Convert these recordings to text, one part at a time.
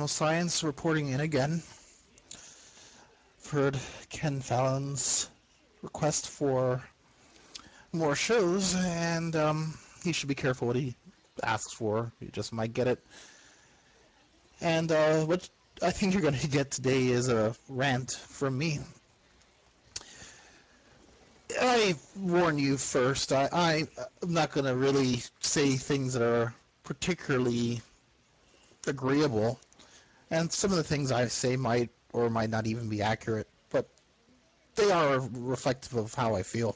Cosmo Science reporting in again. Heard Ken Fallon's request for more shows, and he should be careful what he asks for. He just might get it. And what I think you're going to get today is a rant from me. I warn you first, I'm not going to really say things that are particularly agreeable, and some of the things I say might or might not even be accurate, but they are reflective of how I feel.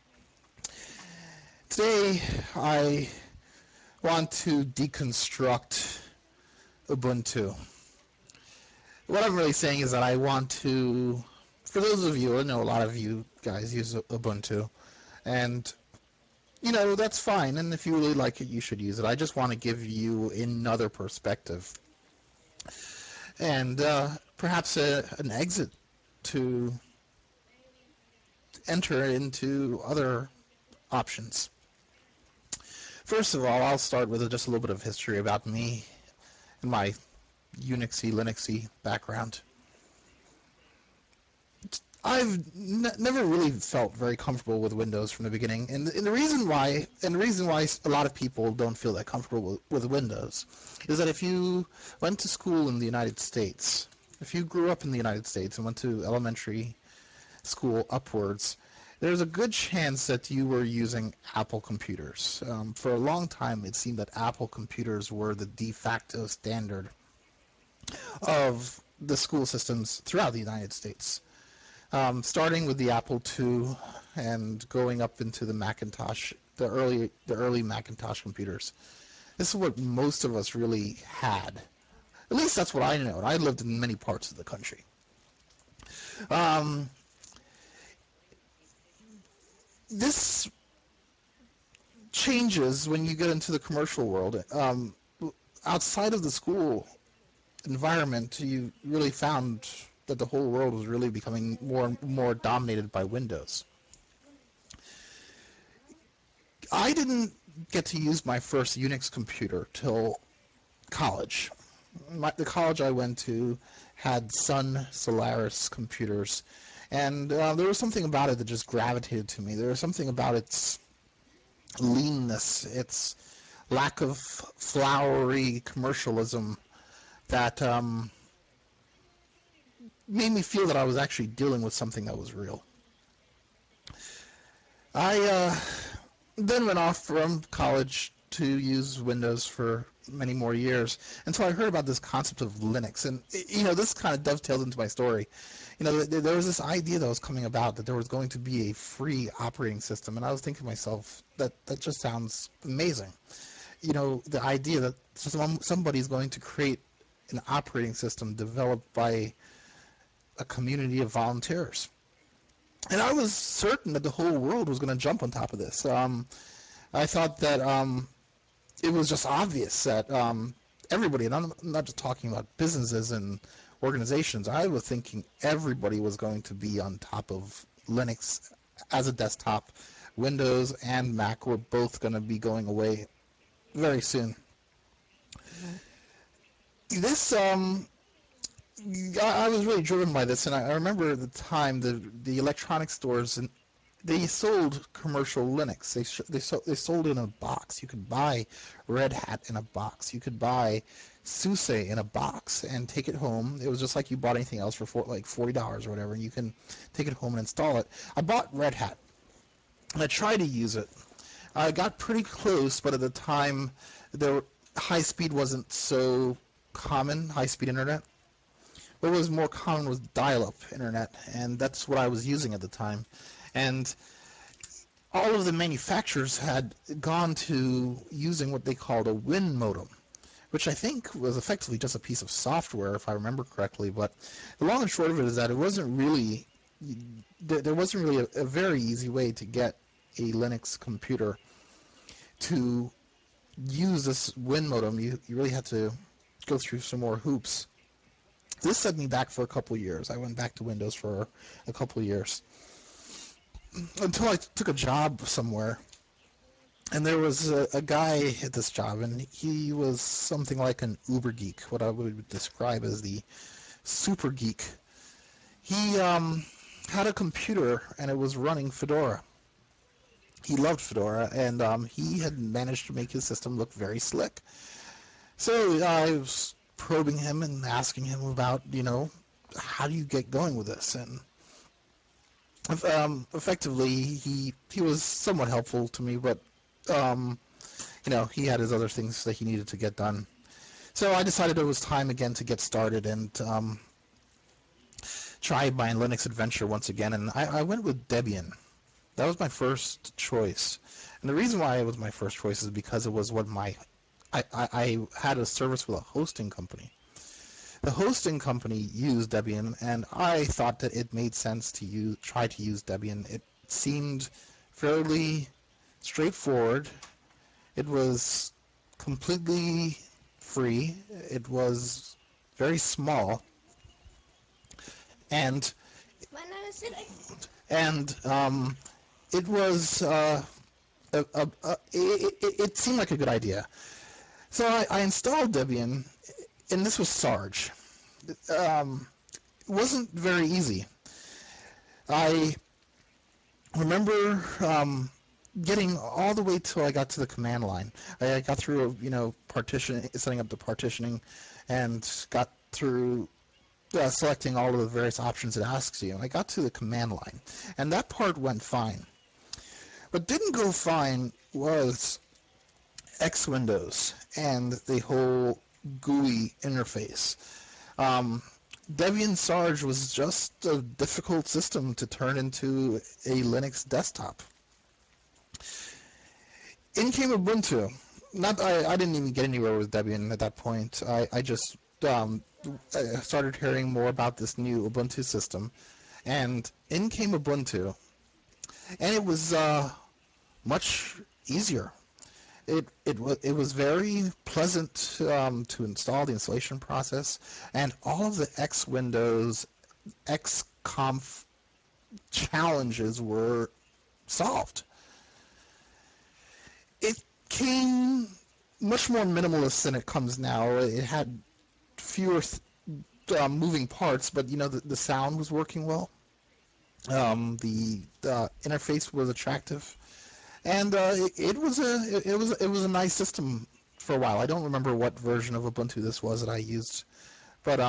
Today, I want to deconstruct Ubuntu. What I'm really saying is that I want to, for those of you, I know a lot of you guys use Ubuntu, and that's fine, and if you really like it, you should use it. I just want to give you another perspective, and perhaps an exit to enter into other options. First of all, I'll start with just a little bit of history about me and my Unixy, Linuxy background. I've never really felt very comfortable with Windows from the beginning, and the reason why a lot of people don't feel that comfortable with Windows is that if you went to school in the United States, if you grew up in the United States and went to elementary school upwards, there's a good chance that you were using Apple computers. For a long time, it seemed that Apple computers were the de facto standard of the school systems throughout the United States. Starting with the Apple II and going up into the Macintosh, the early Macintosh computers. This is what most of us really had. At least that's what I know. I lived in many parts of the country. This changes when you get into the commercial world. Outside of the school environment, you really found that the whole world was really becoming more and more dominated by Windows. I didn't get to use my first Unix computer till college. The college I went to had Sun Solaris computers, and there was something about it that just gravitated to me. There was something about its leanness, its lack of flowery commercialism that made me feel that I was actually dealing with something that was real. I then went off from college to use Windows for many more years until I heard about this concept of Linux, and this kind of dovetailed into my story. There was this idea that was coming about that there was going to be a free operating system, and I was thinking to myself that just sounds amazing. The idea that somebody's going to create an operating system developed by a community of volunteers. And I was certain that the whole world was going to jump on top of this. I thought that it was just obvious that everybody, and I'm not just talking about businesses and organizations, I was thinking everybody was going to be on top of Linux as a desktop. Windows and Mac were both going to be going away very soon. This I was really driven by this, and I remember at the time the electronic stores, and they sold commercial Linux. They sold in a box. You could buy Red Hat in a box. You could buy SUSE in a box and take it home. It was just like you bought anything else for like $40 or whatever, and you can take it home and install it. I bought Red Hat, and I tried to use it. I got pretty close, but at the time, high speed wasn't so common. High speed internet. What was more common was dial-up internet, and that's what I was using at the time. And all of the manufacturers had gone to using what they called a Win modem, which I think was effectively just a piece of software, if I remember correctly. But the long and short of it is that it wasn't really there wasn't really a very easy way to get a Linux computer to use this Win modem. You really had to go through some more hoops. This set me back for a couple of years. I went back to Windows for a couple of years until I took a job somewhere, And there was a guy at this job, and he was something like an uber geek, what I would describe as the super geek. He had a computer, and it was running Fedora. He loved Fedora, and he had managed to make his system look very slick. So I was probing him and asking him about, how do you get going with this? And effectively, he was somewhat helpful to me, but um, he had his other things that he needed to get done. So I decided it was time again to get started and try my Linux adventure once again. And I went with Debian. That was my first choice. And the reason why it was my first choice is because it was what I had a service with a hosting company. The hosting company used Debian, and I thought that it made sense to try to use Debian. It seemed fairly straightforward. It was completely free. It was very small, and and it was it seemed like a good idea. So I installed Debian, and this was Sarge. It wasn't very easy. I remember getting all the way till I got to the command line. I got through, partition, setting up the partitioning, and got through selecting all of the various options it asks you. And I got to the command line, and that part went fine. What didn't go fine was X Windows and the whole GUI interface. Um, Debian Sarge was just a difficult system to turn into a Linux desktop. In came Ubuntu. Not I didn't even get anywhere with Debian at that point. I just started hearing more about this new Ubuntu system, and in came Ubuntu, and it was much easier. It was very pleasant to install the installation process, and all of the X Windows XConf challenges were solved. It came much more minimalist than it comes now. It had fewer moving parts, but the sound was working well. The interface was attractive, and it was a nice system for a while. I don't remember what version of Ubuntu this was that I used, but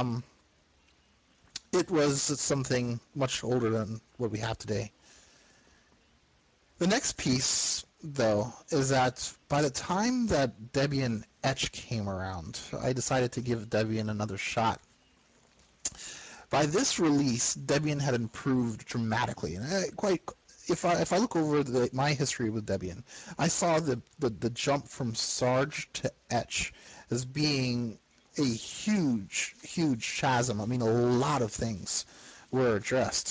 it was something much older than what we have today. The next piece, though, is that by the time that Debian Etch came around, I decided to give Debian another shot. By this release, Debian had improved dramatically, and quite. If I look over my history with Debian, I saw the jump from Sarge to Etch as being a huge chasm. I mean, a lot of things were addressed,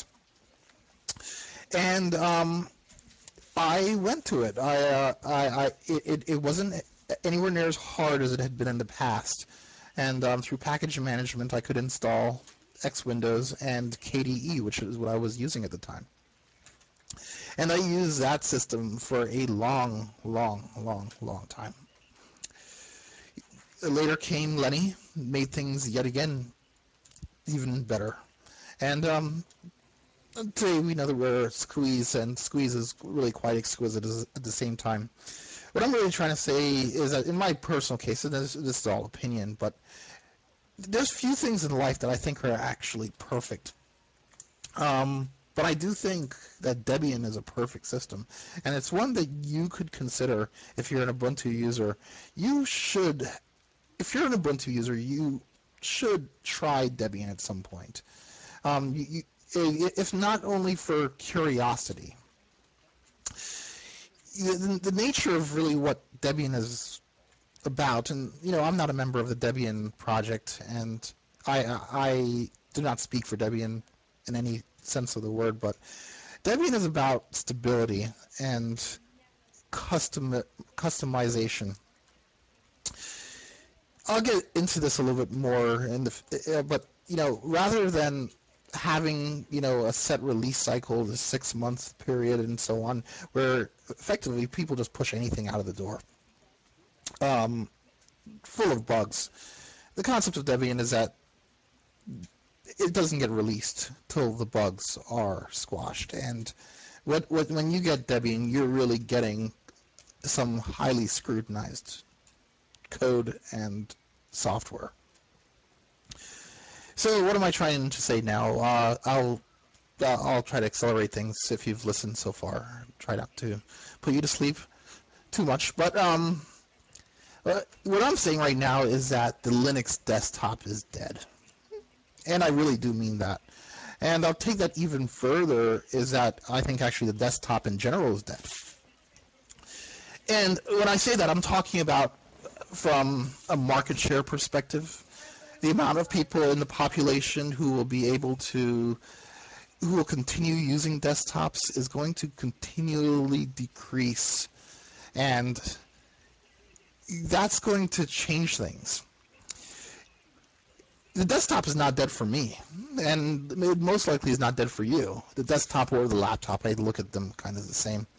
and I went to it. It wasn't anywhere near as hard as it had been in the past, and through package management, I could install X Windows and KDE, which is what I was using at the time. And I used that system for a long time. Later came Lenny, made things yet again even better. And today we know that we're Squeeze, and Squeeze is really quite exquisite at the same time. What I'm really trying to say is that in my personal case, and this is all opinion, but there's few things in life that I think are actually perfect. But I do think that Debian is a perfect system, and it's one that you could consider if you're an Ubuntu user. You should, if you're an Ubuntu user, you should try Debian at some point. If not only for curiosity, the nature of really what Debian is about, and I'm not a member of the Debian project, and I do not speak for Debian in any sense of the word, but Debian is about stability and customization. I'll get into this a little bit more but rather than having a set release cycle, the 6 month period, and so on, where effectively people just push anything out of the door, um, full of bugs. The concept of Debian is that it doesn't get released till the bugs are squashed, and when you get Debian, you're really getting some highly scrutinized code and software. So what am I trying to say now? I'll try to accelerate things if you've listened so far. Try not to put you to sleep too much. But what I'm saying right now is that the Linux desktop is dead. And I really do mean that. And I'll take that even further, is that I think actually the desktop in general is dead. And when I say that, I'm talking about from a market share perspective. The amount of people in the population who will be able to who will continue using desktops is going to continually decrease, and that's going to change things. The desktop is not dead for me, and it most likely is not dead for you. The desktop or the laptop, I look at them kind of the same.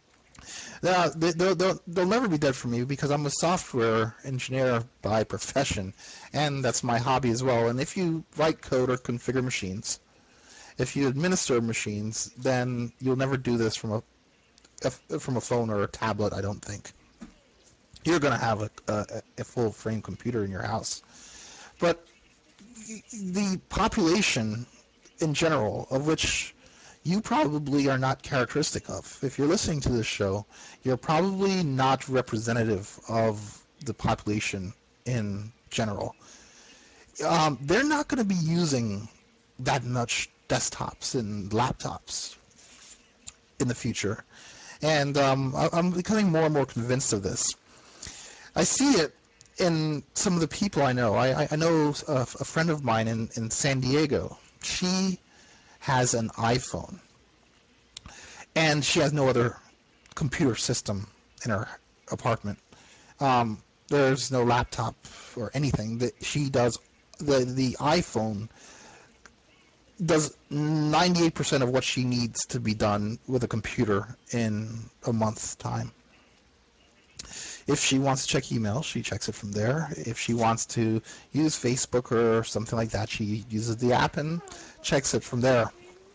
They'll never be dead for me because I'm a software engineer by profession, and that's my hobby as well. And if you write code or configure machines, if you administer machines, then you'll never do this from a phone or a tablet, I don't think. You're going to have a full frame computer in your house. But the population in general, of which you probably are not characteristic of. If you're listening to this show, you're probably not representative of the population in general. They're not going to be using that much desktops and laptops in the future. And I'm becoming more and more convinced of this. I see it in some of the people I know. I know a friend of mine in San Diego. She has an iPhone, and she has no other computer system in her apartment. There's no laptop or anything that she does. The iPhone does 98% of what she needs to be done with a computer in a month's time. If she wants to check email, she checks it from there. If she wants to use Facebook or something like that, she uses the app and checks it from there.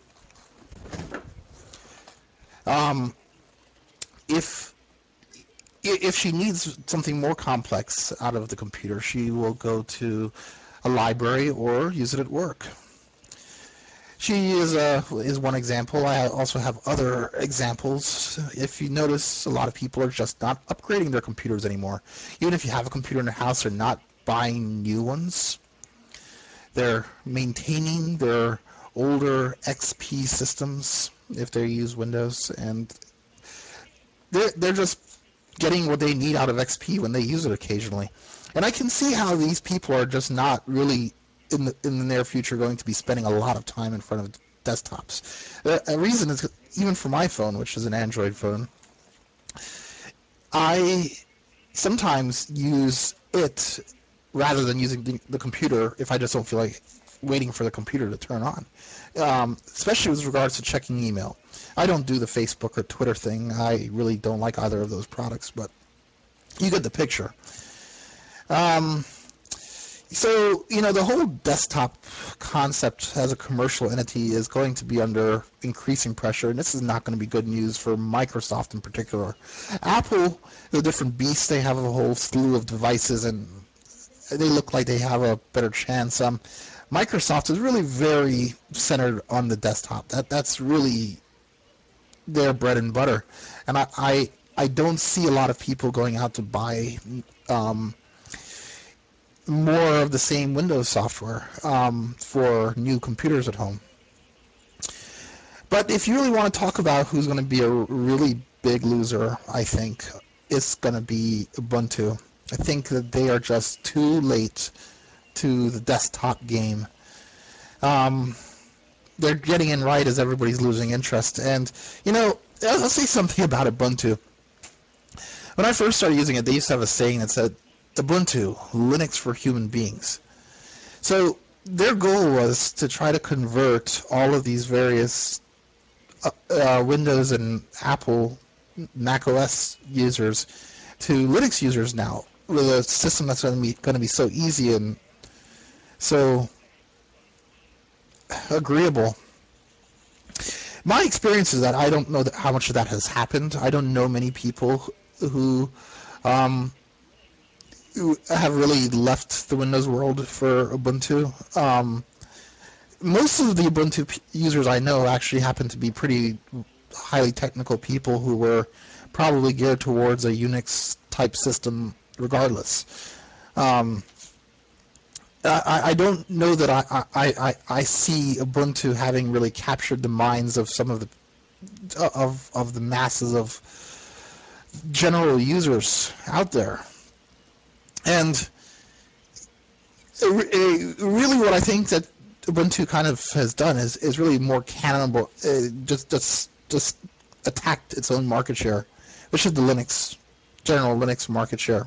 Um, if if she needs something more complex out of the computer, she will go to a library or use it at work. She is one example. I also have other examples. If you notice, a lot of people are just not upgrading their computers anymore. Even if you have a computer in the house, they're not buying new ones. They're maintaining their older XP systems if they use Windows, and they're just getting what they need out of XP when they use it occasionally. And I can see how these people are just not really in the near future going to be spending a lot of time in front of desktops. A reason is even for my phone, which is an Android phone, I sometimes use it rather than using the computer if I just don't feel like waiting for the computer to turn on, especially with regards to checking email. I don't do the Facebook or Twitter thing. I really don't like either of those products, but you get the picture. Um, so, the whole desktop concept as a commercial entity is going to be under increasing pressure, and this is not going to be good news for Microsoft in particular. Apple is a different beast. They have a whole slew of devices, and they look like they have a better chance. Microsoft is really very centered on the desktop. That's really their bread and butter, and I don't see a lot of people going out to buy um, more of the same Windows software for new computers at home. But if you really want to talk about who's going to be a really big loser, I think it's going to be Ubuntu. I think that they are just too late to the desktop game. Um, they're getting in right as everybody's losing interest. And, I'll say something about Ubuntu. When I first started using it, they used to have a saying that said, Ubuntu, Linux for human beings. So their goal was to try to convert all of these various Windows and Apple Mac OS users to Linux users now, with a system that's going to be so easy and so agreeable. My experience is that I don't know how much of that has happened. I don't know many people who um, who have really left the Windows world for Ubuntu. Most of the Ubuntu users I know actually happen to be pretty highly technical people who were probably geared towards a Unix type system regardless. Um, I don't know that I see Ubuntu having really captured the minds of some of the masses of general users out there. And really what I think that Ubuntu kind of has done is really more cannibal, just attacked its own market share, which is the general Linux market share.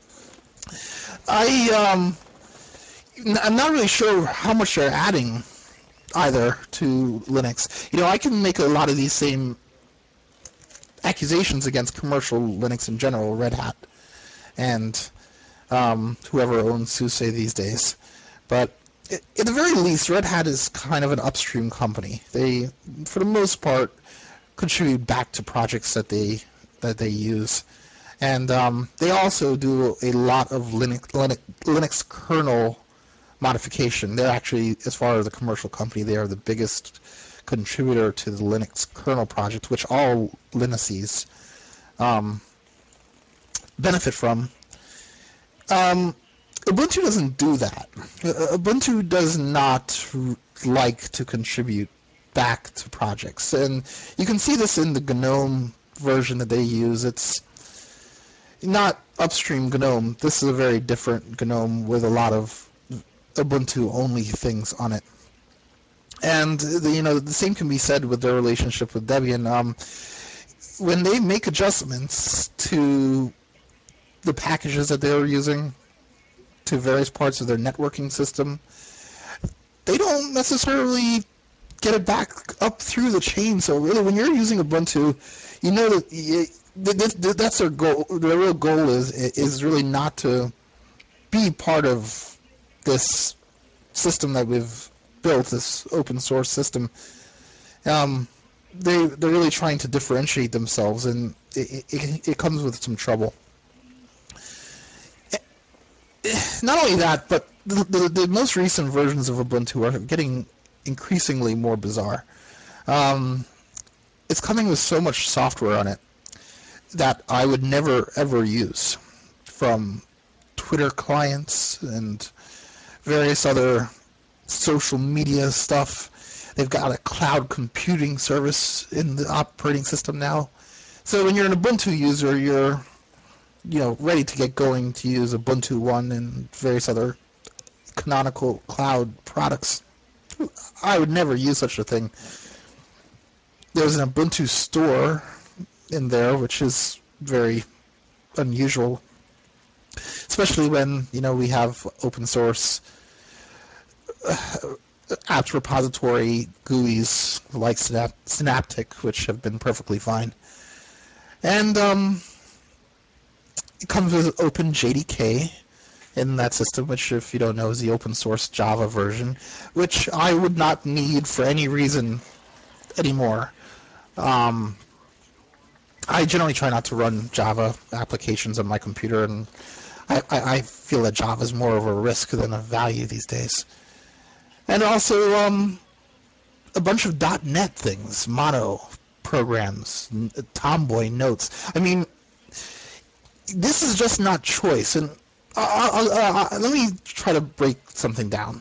I'm not really sure how much they're adding either to Linux. I can make a lot of these same accusations against commercial Linux in general, Red Hat, and whoever owns SUSE these days. But at the very least, Red Hat is kind of an upstream company. They, for the most part, contribute back to projects that they use, and they also do a lot of Linux kernel modification. They're actually, as far as the commercial company, they are the biggest contributor to the Linux kernel project, which all Linuxes um, benefit from. Um, Ubuntu doesn't do that. Ubuntu does not like to contribute back to projects, and you can see this in the GNOME version that they use. It's not upstream GNOME. This is a very different GNOME with a lot of Ubuntu only things on it. And the same can be said with their relationship with Debian. When they make adjustments to the packages that they're using to various parts of their networking system, they don't necessarily get it back up through the chain. So really, when you're using Ubuntu, you know that's their goal. Their real goal is really not to be part of this system that we've built, this open source system. Um, they're really trying to differentiate themselves, and it comes with some trouble. Not only that, but the most recent versions of Ubuntu are getting increasingly more bizarre. Um, it's coming with so much software on it that I would never ever use, from Twitter clients and various other social media stuff. They've got a cloud computing service in the operating system now. So when you're an Ubuntu user, you're ready to get going to use Ubuntu One and various other canonical cloud products. I would never use such a thing. There's an Ubuntu store in there, which is very unusual, especially when we have open source apps repository GUIs like Synaptic, which have been perfectly fine. And it comes with OpenJDK in that system, which, if you don't know, is the open source Java version, which I would not need for any reason anymore. Um, I generally try not to run Java applications on my computer, and I feel that Java is more of a risk than a value these days. And also, a bunch of .NET things, Mono programs, Tomboy notes. I mean, this is just not choice. And let me try to break something down.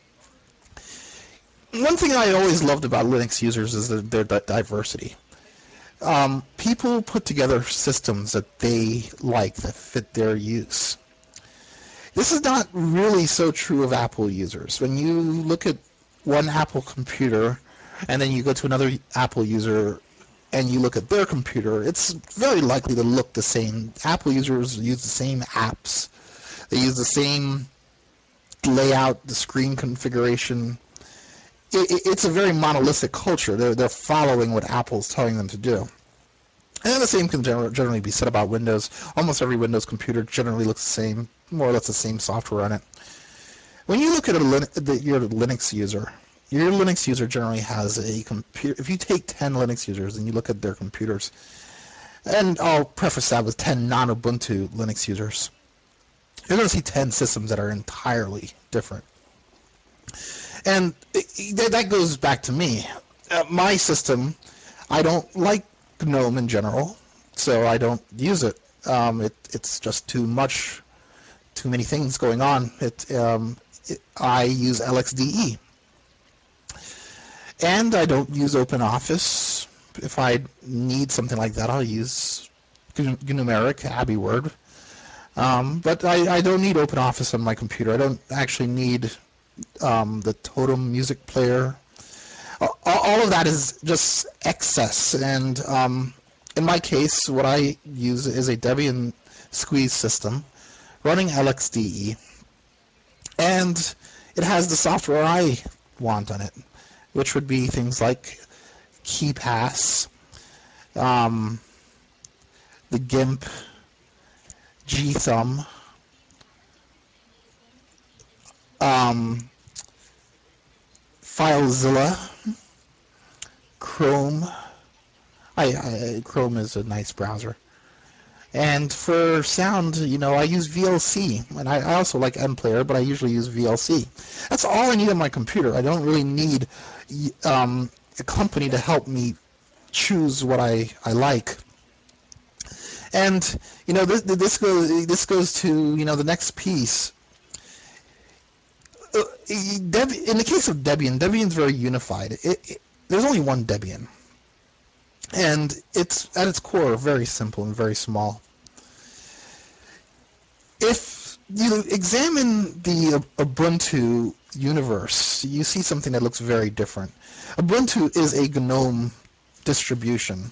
One thing I always loved about Linux users is their diversity. People put together systems that they like, that fit their use. This is not really so true of Apple users. When you look at one Apple computer and then you go to another Apple user and you look at their computer, it's very likely to look the same. Apple users use the same apps. They use the same layout, the screen configuration. It's a very monolithic culture. They're following what Apple's telling them to do. And the same can generally be said about Windows. Almost every Windows computer generally looks the same, more or less the same software on it. When you look at your Linux user, your Linux user generally has a computer. If you take 10 Linux users and you look at their computers, and I'll preface that with 10 non-Ubuntu Linux users, you're going to see 10 systems that are entirely different. And that goes back to me. My system, I don't like GNOME in general, so I don't use it. It's just too much, too many things going on. I use LXDE, and I don't use OpenOffice. If I need something like that, I'll use Numeric, AbiWord. But I don't need OpenOffice on my computer. I don't actually need the Totem music player. All of that is just excess. And in my case, what I use is a Debian squeeze system running LXDE. And it has the software I want on it, which would be things like KeyPass, um, the GIMP, GThumb, um, FileZilla, Chrome. Chrome is a nice browser. And for sound, I use VLC, and I also like MPlayer, but I usually use VLC. That's all I need on my computer. I don't really need a company to help me choose what I like. And this goes to the next piece. In the case of Debian's very unified. There's only one Debian, and it's at its core very simple and very small. If you examine the Ubuntu universe, you see something that looks very different. Ubuntu is a GNOME distribution.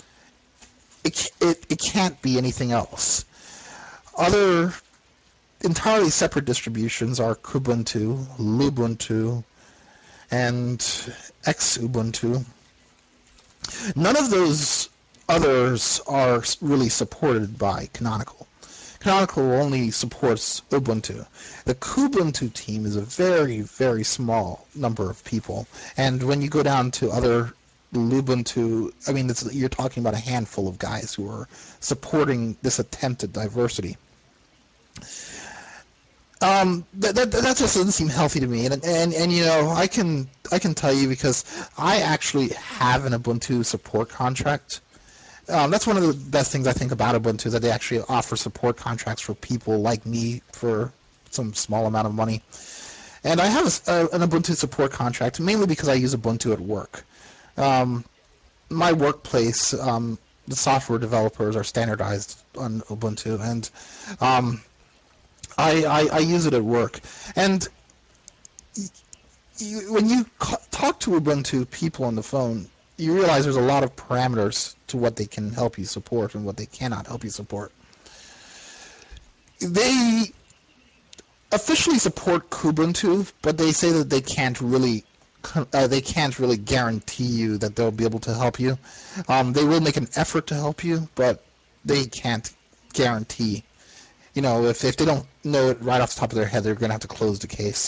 It can't be anything else. Other entirely separate distributions are Kubuntu, Lubuntu, and Xubuntu. None of those others are really supported by Canonical. Canonical only supports Ubuntu. The Kubuntu team is a very, very small number of people, and when you go down to other Lubuntu, you're talking about a handful of guys who are supporting this attempt at diversity. That just doesn't seem healthy to me, and I can tell you because I actually have an Ubuntu support contract. That's one of the best things I think about Ubuntu, is that they actually offer support contracts for people like me for some small amount of money. And I have an Ubuntu support contract mainly because I use Ubuntu at work. My workplace, the software developers are standardized on Ubuntu, and I use it at work. And when you talk to Ubuntu people on the phone, you realize there's a lot of parameters to what they can help you support and what they cannot help you support. They officially support Kubuntu, but they say that they can't really guarantee you that they'll be able to help you. They will make an effort to help you, but they can't guarantee. If they don't know it right off the top of their head, they're going to have to close the case.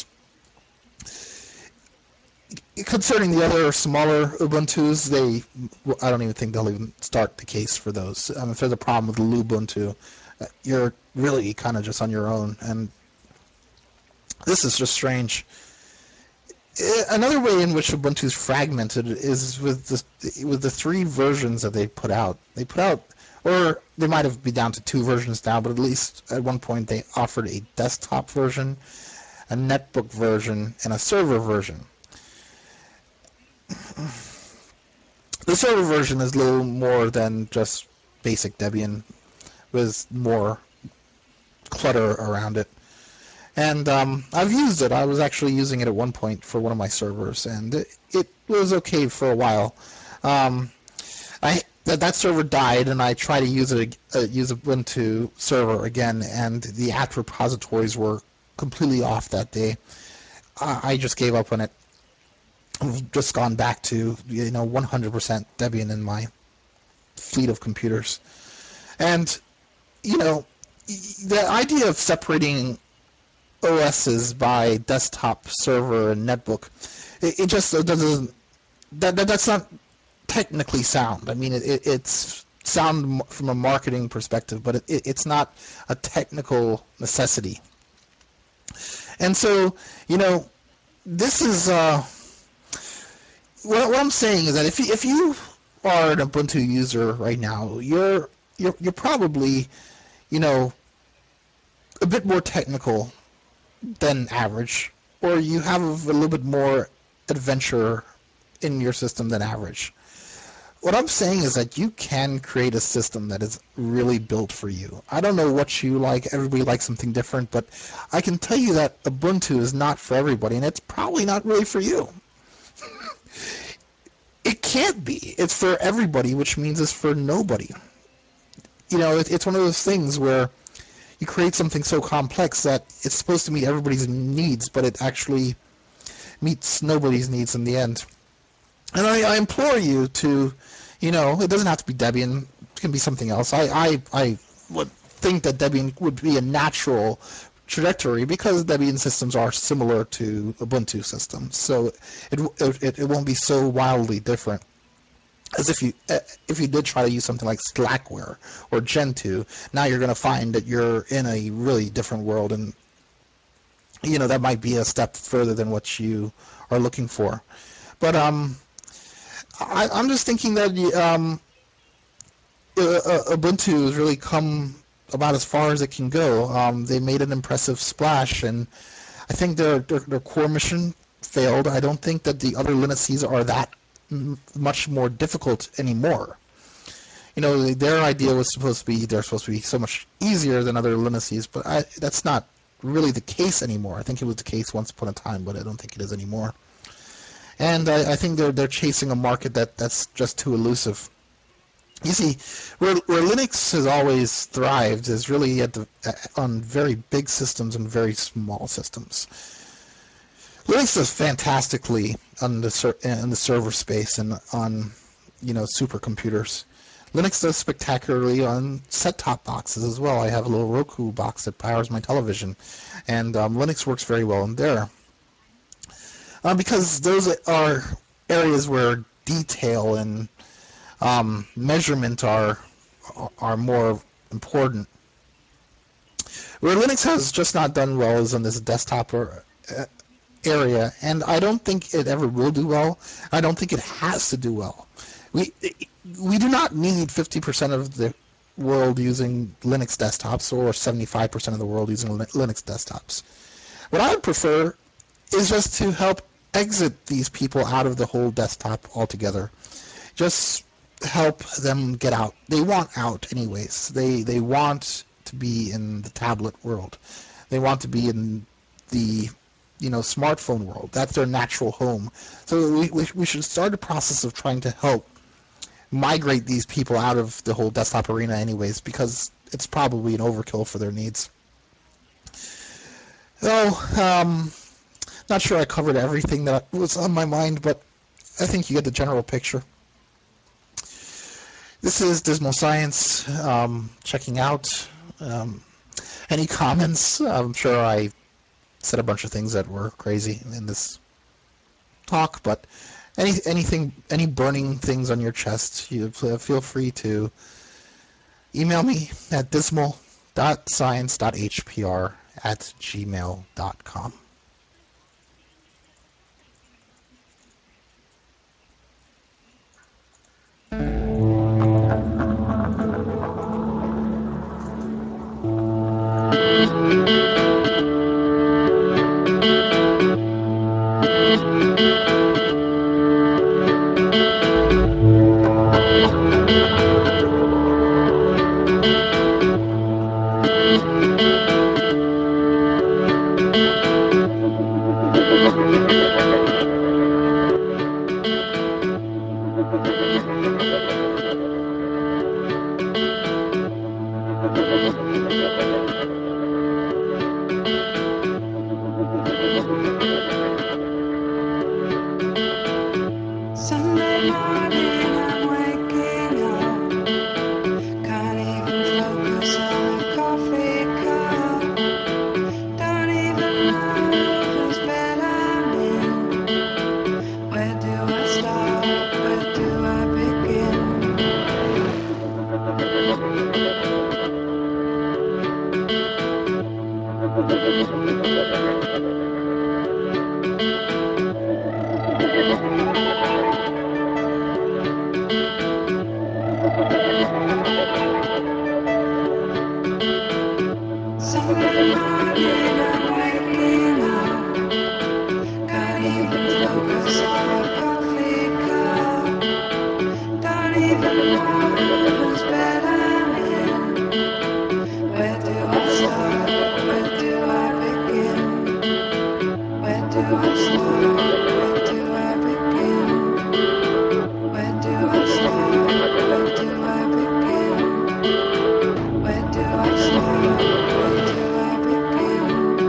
Concerning the other smaller Ubuntus, I don't even think they'll even start the case for those. If there's a problem with Lubuntu, you're really kind of just on your own, and this is just strange. Another way in which Ubuntu is fragmented is with the three versions that they put out. Or they might have been down to two versions now, but at least at one point they offered a desktop version, a netbook version, and a server version. The server version is a little more than just basic Debian, with more clutter around it. And I've used it. I was actually using it at one point for one of my servers, and it was okay for a while. That server died, and I tried to use Ubuntu server again, and the apt repositories were completely off that day. I just gave up on it. I've just gone back to 100% Debian in my fleet of computers. And you know, the idea of separating OSs by desktop, server, and netbook, it just doesn't. That's not technically sound. I mean, it's sound from a marketing perspective, but it's not a technical necessity. And so, you know, this is what I'm saying is that if you are an Ubuntu user right now, you're probably you know a bit more technical than average, or you have a little bit more adventure in your system than average. What I'm saying is that you can create a system that is really built for you. I don't know what you like. Everybody likes something different, but I can tell you that Ubuntu is not for everybody, and it's probably not really for you. It can't be. It's for everybody, which means it's for nobody. It's one of those things where you create something so complex that it's supposed to meet everybody's needs, but it actually meets nobody's needs in the end. And I implore you to, it doesn't have to be Debian. It can be something else. I would think that Debian would be a natural trajectory because Debian systems are similar to Ubuntu systems, so it won't be so wildly different as if you did try to use something like Slackware or Gentoo. Now you're going to find that you're in a really different world, and that might be a step further than what you are looking for. But I'm just thinking that Ubuntu has really come about as far as it can go. They made an impressive splash, and I think their core mission failed. I don't think that the other Linuxes are that much more difficult anymore. Their idea was supposed to be they're supposed to be so much easier than other Linuxes, but that's not really the case anymore. I think it was the case once upon a time, but I don't think it is anymore. And I think they're chasing a market that's just too elusive. You see, where Linux has always thrived is really on very big systems and very small systems. Linux does fantastically in the server space and on supercomputers. Linux does spectacularly on set-top boxes as well. I have a little Roku box that powers my television, and Linux works very well in there. Because those are areas where detail and measurement are more important. Where Linux has just not done well is on this desktop area, and I don't think it ever will do well. I don't think it has to do well. We we do not need 50% of the world using Linux desktops or 75% of the world using Linux desktops. What I would prefer is just to help exit these people out of the whole desktop altogether. Just help them get out. They want out anyways. They want to be in the tablet world. They want to be in the smartphone world. That's their natural home. So we should start a process of trying to help migrate these people out of the whole desktop arena anyways, because it's probably an overkill for their needs. Not sure I covered everything that was on my mind, but I think you get the general picture. This is Dismal Science checking out. Any comments? I'm sure I said a bunch of things that were crazy in this talk, but any burning things on your chest, you feel free to email me at dismal.science.hpr@gmail.com. Sunday morning, I'm waking up. Can't even focus on my coffee cup. Don't even know whose bed I'm in. Where do I start? Where do I begin? Where do I start? Where do I begin? Where do I start? Where do I begin? Where do I start? Where do I begin?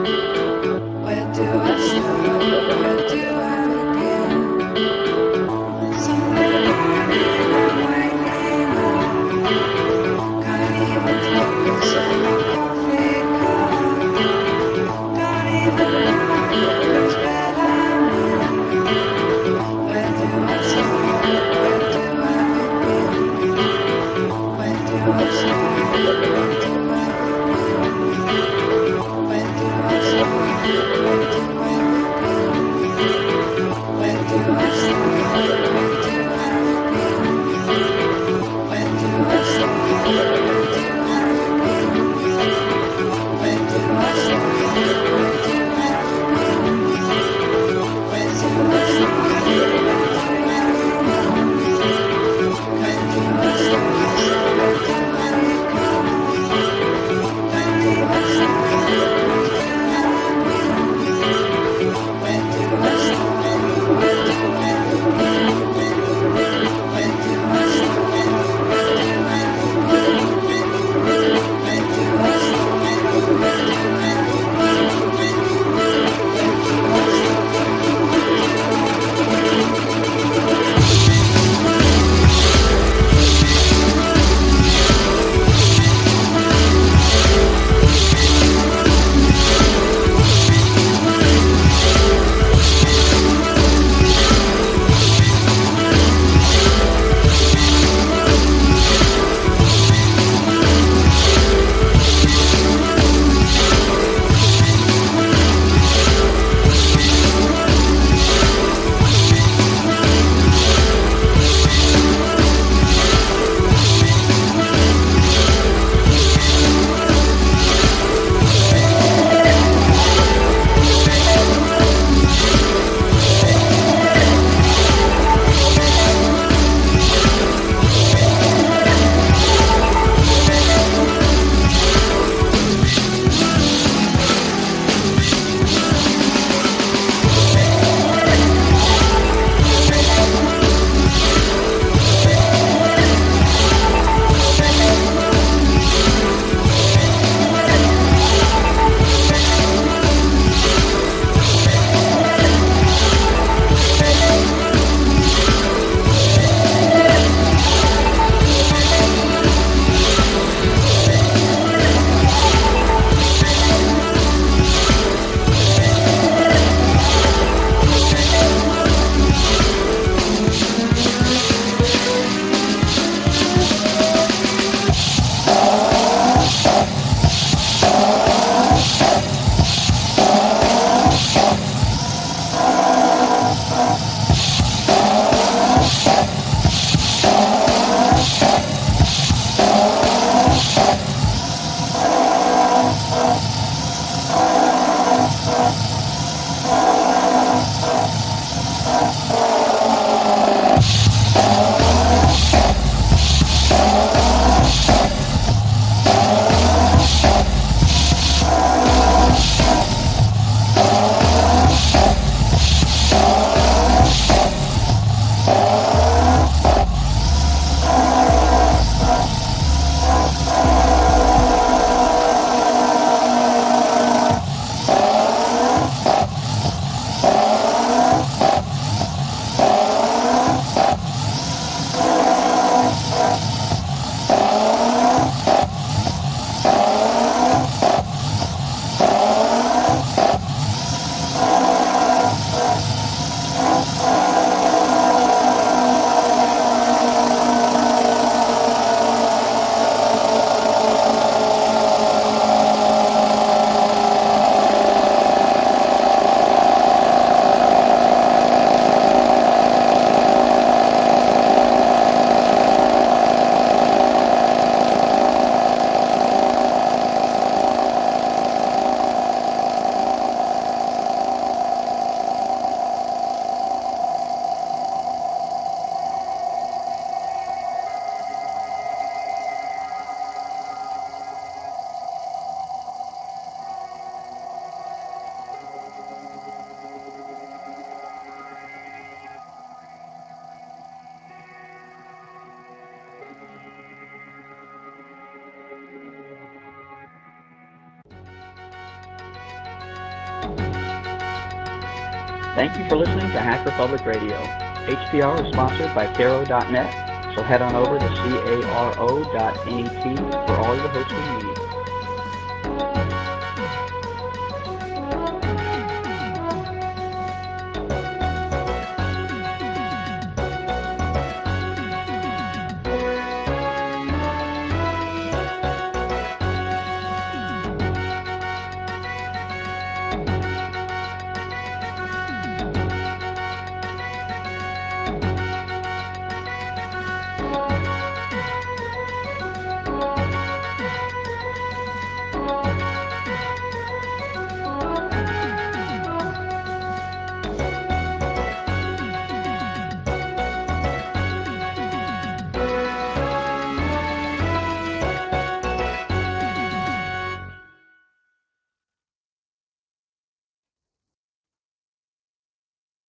Thank you for listening to Hacker Public Radio. HPR is sponsored by Caro.net, so head on over to caro.net for all your hosting needs.